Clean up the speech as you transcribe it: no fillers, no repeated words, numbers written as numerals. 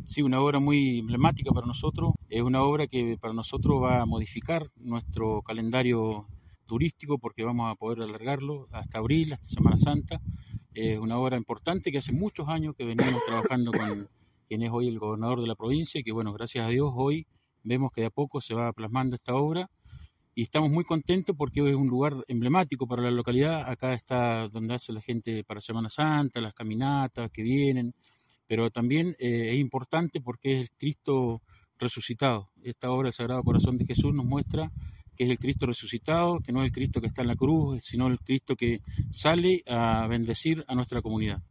Sí, una obra muy emblemática para nosotros, es una obra que para nosotros va a modificar nuestro calendario turístico porque vamos a poder alargarlo hasta abril, hasta Semana Santa. Es una obra importante que hace muchos años que venimos trabajando con quien es hoy el gobernador de la provincia y que bueno, gracias a Dios hoy vemos que de a poco se va plasmando esta obra y estamos muy contentos porque es un lugar emblemático para la localidad. Acá está donde hace la gente para Semana Santa, las caminatas que vienen, pero también es importante porque es el Cristo resucitado. Esta obra del Sagrado Corazón de Jesús nos muestra que es el Cristo resucitado, que no es el Cristo que está en la cruz, sino el Cristo que sale a bendecir a nuestra comunidad.